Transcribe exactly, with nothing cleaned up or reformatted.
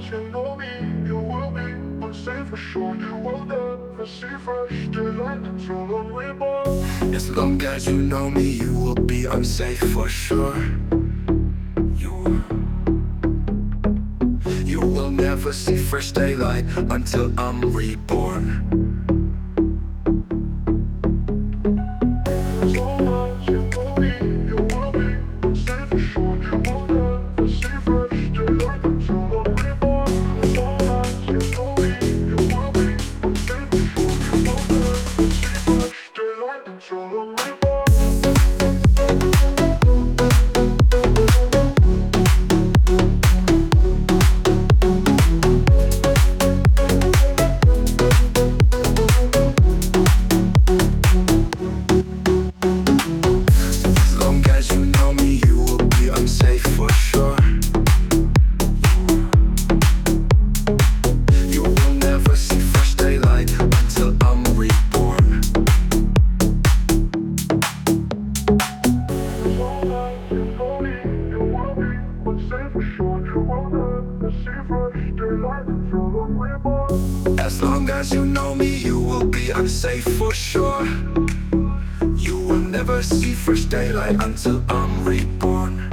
as you know me, you will be unsafe for sure. You will never see fresh daylight until I'm reborn. As long as you know me, you will be unsafe for sure. You, you will never see fresh daylight until I'm reborn. As long as you know me, you will be unsafe for sure. You will never see fresh daylight until I'm reborn. As long as you know me, you will be unsafe for sure. You will never see fresh daylight until I'm reborn. As long as you know me, you will be unsafe for sure. You will never see fresh daylight until I'm reborn. As long as you know me, you will be unsafe for sure. You will never see fresh daylight until I'm reborn. As long as you know me, you will be unsafe for sure. You will never see fresh daylight until I'm reborn.